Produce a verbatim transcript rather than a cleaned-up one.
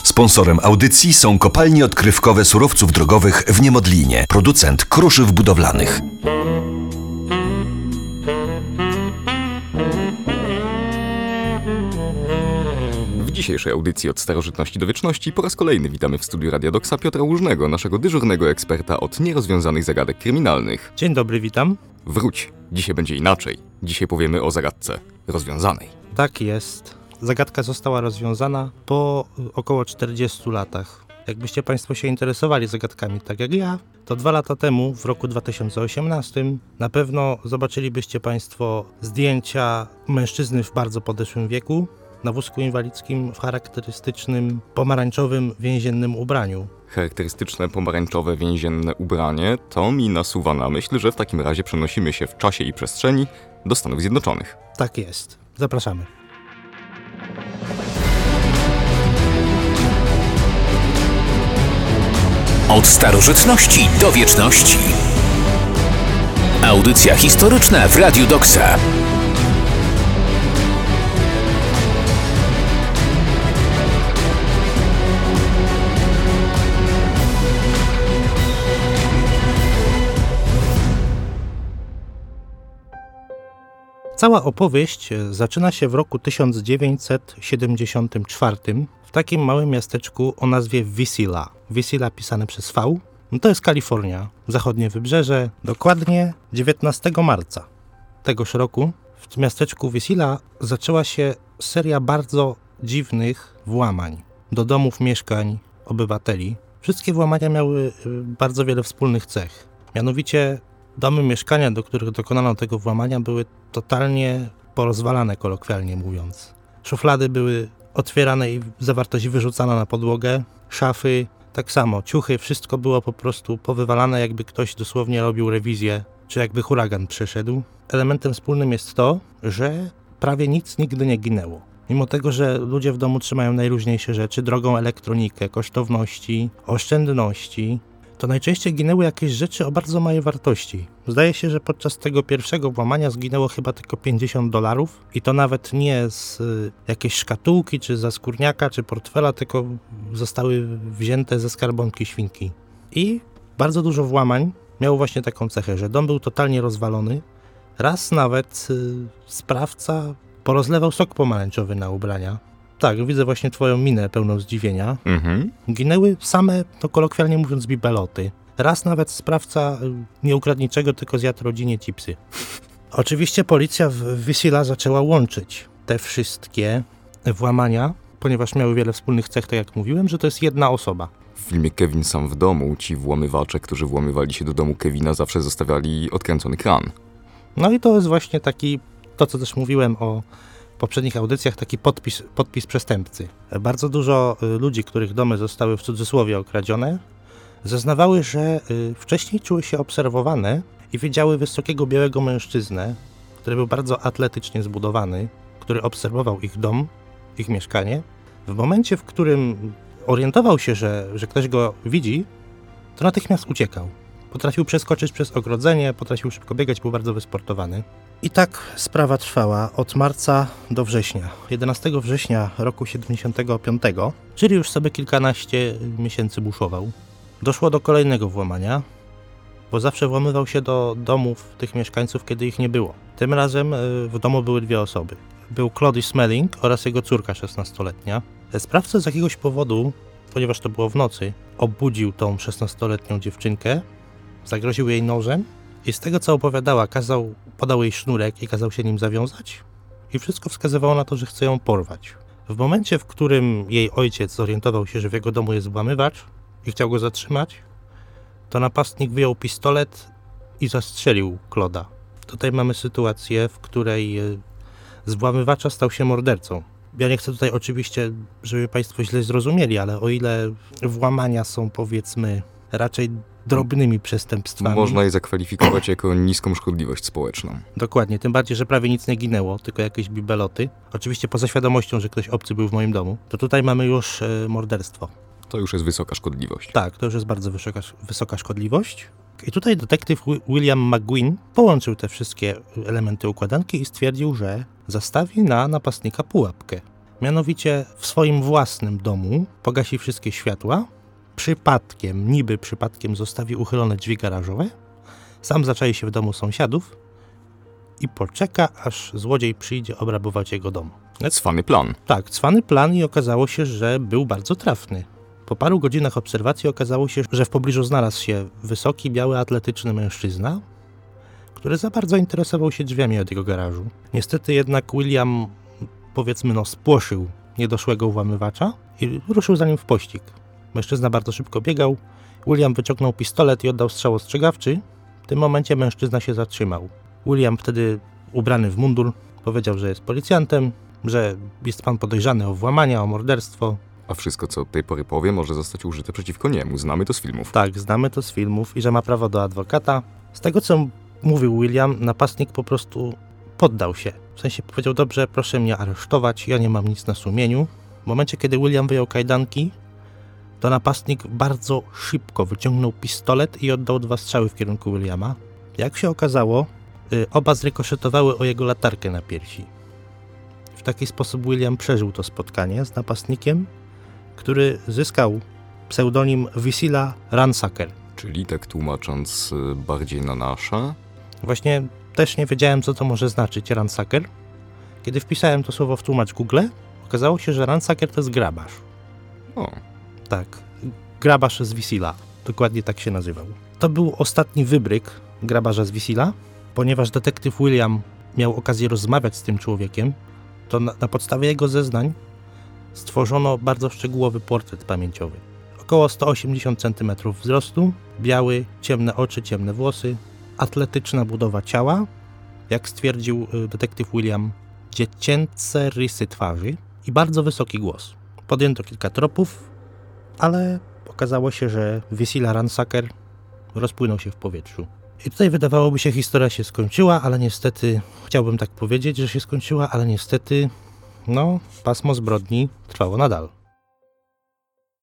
Sponsorem audycji są kopalnie odkrywkowe surowców drogowych w Niemodlinie, producent kruszyw budowlanych. W dzisiejszej audycji Od starożytności do wieczności po raz kolejny witamy w studiu Radia Doksa Piotra Łużnego, naszego dyżurnego eksperta od nierozwiązanych zagadek kryminalnych. Dzień dobry, witam. Wróć, dzisiaj będzie inaczej. Dzisiaj powiemy o zagadce rozwiązanej. Tak jest. Zagadka została rozwiązana po około czterdziestu latach. Jakbyście Państwo się interesowali zagadkami tak jak ja, to dwa lata temu, w roku dwa tysiące osiemnastym, na pewno zobaczylibyście Państwo zdjęcia mężczyzny w bardzo podeszłym wieku, na wózku inwalidzkim w charakterystycznym pomarańczowym więziennym ubraniu. Charakterystyczne pomarańczowe więzienne ubranie to mi nasuwa na myśl, że w takim razie przenosimy się w czasie i przestrzeni do Stanów Zjednoczonych. Tak jest. Zapraszamy. Od starożytności do wieczności. Audycja historyczna w Radiu Doksa. Cała opowieść zaczyna się w roku tysiąc dziewięćset siedemdziesiątym czwartym w takim małym miasteczku o nazwie Wasilla. Wasilla pisane przez V. No to jest Kalifornia, zachodnie wybrzeże. Dokładnie dziewiętnastego marca tegoż roku w miasteczku Wasilla zaczęła się seria bardzo dziwnych włamań do domów, mieszkań obywateli. Wszystkie włamania miały bardzo wiele wspólnych cech. Mianowicie domy, mieszkania, do których dokonano tego włamania, były totalnie porozwalane, kolokwialnie mówiąc. Szuflady były otwierane i zawartość wyrzucana na podłogę. Szafy, tak samo. Ciuchy, wszystko było po prostu powywalane, jakby ktoś dosłownie robił rewizję, czy jakby huragan przeszedł. Elementem wspólnym jest to, że prawie nic nigdy nie ginęło. Mimo tego, że ludzie w domu trzymają najróżniejsze rzeczy, drogą elektronikę, kosztowności, oszczędności, to najczęściej ginęły jakieś rzeczy o bardzo małej wartości. Zdaje się, że podczas tego pierwszego włamania zginęło chyba tylko pięćdziesiąt dolarów i to nawet nie z y, jakiejś szkatułki, czy ze skórniaka, czy portfela, tylko zostały wzięte ze skarbonki świnki. I bardzo dużo włamań miało właśnie taką cechę, że dom był totalnie rozwalony. Raz nawet y, sprawca porozlewał sok pomarańczowy na ubrania. Tak, widzę właśnie twoją minę pełną zdziwienia. Mhm. Ginęły same, no kolokwialnie mówiąc, bibeloty. Raz nawet sprawca nie ukradł niczego, tylko zjadł rodzinie chipsy. Oczywiście policja w Wasilla zaczęła łączyć te wszystkie włamania, ponieważ miały wiele wspólnych cech, tak jak mówiłem, że to jest jedna osoba. W filmie Kevin sam w domu ci włamywacze, którzy włamywali się do domu Kevina, zawsze zostawiali odkręcony kran. No i to jest właśnie taki, to co też mówiłem o w poprzednich audycjach, taki podpis, podpis przestępcy. Bardzo dużo ludzi, których domy zostały w cudzysłowie okradzione, zeznawały, że wcześniej czuły się obserwowane i widziały wysokiego, białego mężczyznę, który był bardzo atletycznie zbudowany, który obserwował ich dom, ich mieszkanie. W momencie, w którym orientował się, że, że ktoś go widzi, to natychmiast uciekał. Potrafił przeskoczyć przez ogrodzenie, potrafił szybko biegać, był bardzo wysportowany. I tak sprawa trwała od marca do września. jedenastego września roku siedemdziesiątego piątego, czyli już sobie kilkanaście miesięcy buszował. Doszło do kolejnego włamania, bo zawsze włamywał się do domów tych mieszkańców, kiedy ich nie było. Tym razem w domu były dwie osoby. Był Claude Smelling oraz jego córka szesnastoletnia. Sprawca z jakiegoś powodu, ponieważ to było w nocy, obudził tą szesnastoletnią dziewczynkę, zagroził jej nożem i z tego, co opowiadała, kazał, podał jej sznurek i kazał się nim zawiązać i wszystko wskazywało na to, że chce ją porwać. W momencie, w którym jej ojciec zorientował się, że w jego domu jest włamywacz i chciał go zatrzymać, to napastnik wyjął pistolet i zastrzelił Claude'a. Tutaj mamy sytuację, w której z włamywacza stał się mordercą. Ja nie chcę tutaj oczywiście, żeby Państwo źle zrozumieli, ale o ile włamania są, powiedzmy, raczej drobnymi przestępstwami. Można je zakwalifikować jako niską szkodliwość społeczną. Dokładnie, tym bardziej, że prawie nic nie ginęło, tylko jakieś bibeloty. Oczywiście poza świadomością, że ktoś obcy był w moim domu, to tutaj mamy już e, morderstwo. To już jest wysoka szkodliwość. Tak, to już jest bardzo wysoka, wysoka szkodliwość. I tutaj detektyw William McGuinn połączył te wszystkie elementy układanki i stwierdził, że zastawi na napastnika pułapkę. Mianowicie w swoim własnym domu pogasi wszystkie światła, przypadkiem, niby przypadkiem zostawi uchylone drzwi garażowe, sam zaczai się w domu sąsiadów i poczeka, aż złodziej przyjdzie obrabować jego dom. Cwany plan. Tak, cwany plan i okazało się, że był bardzo trafny. Po paru godzinach obserwacji okazało się, że w pobliżu znalazł się wysoki, biały, atletyczny mężczyzna, który za bardzo interesował się drzwiami od jego garażu. Niestety jednak William, powiedzmy no, spłoszył niedoszłego włamywacza i ruszył za nim w pościg. Mężczyzna bardzo szybko biegał, William wyciągnął pistolet i oddał strzał ostrzegawczy. W tym momencie mężczyzna się zatrzymał. William wtedy, ubrany w mundur, powiedział, że jest policjantem, że jest pan podejrzany o włamania, o morderstwo. A wszystko, co od tej pory powie, może zostać użyte przeciwko niemu. Znamy to z filmów. Tak, znamy to z filmów i że ma prawo do adwokata. Z tego, co mówił William, napastnik po prostu poddał się. W sensie powiedział, dobrze, proszę mnie aresztować, ja nie mam nic na sumieniu. W momencie, kiedy William wyjął kajdanki, to napastnik bardzo szybko wyciągnął pistolet i oddał dwa strzały w kierunku Williama. Jak się okazało, y, oba zrykoszetowały o jego latarkę na piersi. W taki sposób William przeżył to spotkanie z napastnikiem, który zyskał pseudonim Wisila Ransacker. Czyli tak tłumacząc y, bardziej na nasze... Właśnie też nie wiedziałem, co to może znaczyć ransacker. Kiedy wpisałem to słowo w tłumacz Google, okazało się, że ransacker to jest grabarz. O, Tak, grabarz z Wisila. Dokładnie tak się nazywał. To był ostatni wybryk grabarza z Wisila, ponieważ detektyw William miał okazję rozmawiać z tym człowiekiem, to na, na podstawie jego zeznań stworzono bardzo szczegółowy portret pamięciowy. Około sto osiemdziesiąt centymetrów wzrostu, biały, ciemne oczy, ciemne włosy, atletyczna budowa ciała, jak stwierdził detektyw William, dziecięce rysy twarzy i bardzo wysoki głos. Podjęto kilka tropów, ale okazało się, że Wisila Ransacker rozpłynął się w powietrzu. I tutaj wydawałoby się, historia się skończyła, ale niestety, chciałbym tak powiedzieć, że się skończyła, ale niestety, no, pasmo zbrodni trwało nadal.